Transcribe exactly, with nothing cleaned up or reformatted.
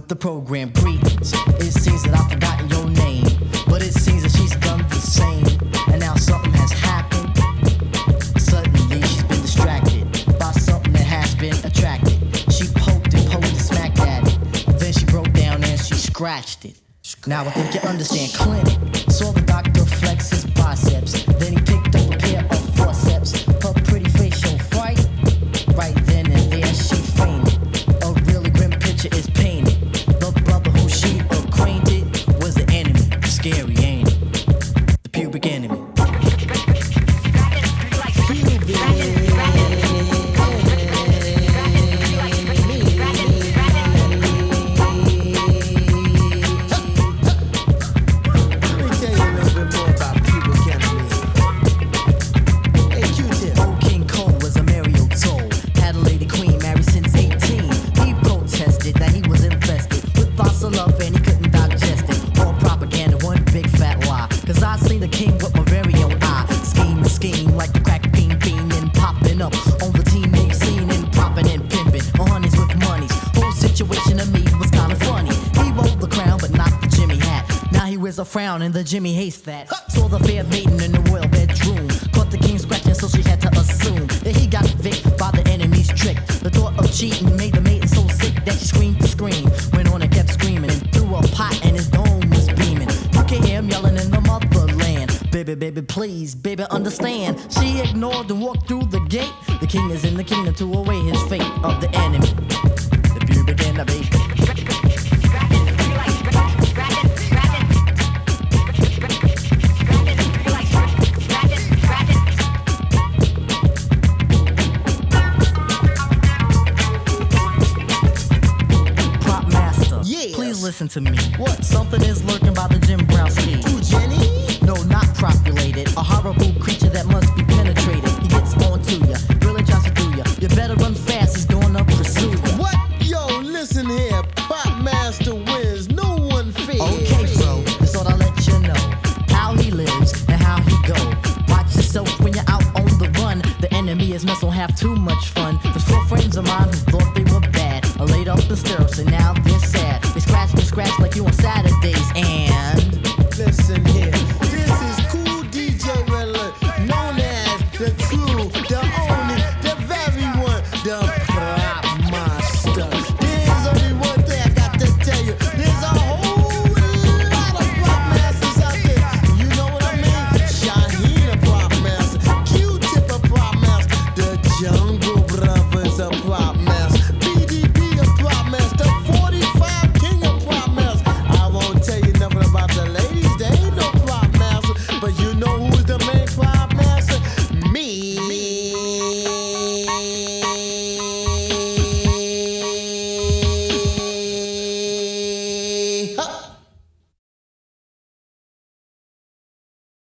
with the program greetings. It seems that I've forgotten your name, but it seems that she's done the same. And now something has happened. Suddenly she's been distracted by something that has been attracted. She poked and poked and smacked at it. Then she broke down and she scratched it. Now I think you understand. Clinic saw the doctor flex his biceps. Then he picked up a pair of forceps. Her pretty face showed fright. Right then and there she fainted. A really grim picture is painted. The brother who she acquainted was the enemy. Scary, ain't it? The pubic enemy. A frown and the Jimmy hates that. Saw the fair maiden in the royal bedroom. Caught the king scratching, so she had to assume that he got victed by the enemy's trick. The thought of cheating made the maiden so sick that she screamed to scream. Went on and kept screaming and threw a pot and his dome was beaming. You can hear him yelling in the motherland. Baby, baby, please, baby, understand. She ignored and walked through the gate. The king is in the kingdom to await his fate of the enemy. The pubic enemy. Listen to me. What? Something is lurking by the Jim Brown ski. Who, Jenny? No, not populated. A horrible creature that must be penetrated. He gets on to ya, really tries to do ya. You better run fast, he's gonna pursue ya. What? Yo, listen here. Pop Master wins. No one fears. Okay, bro. Just thought I'd let you know how he lives and how he go. Watch yourself when you're out on the run. The enemy is must don't have too much fun.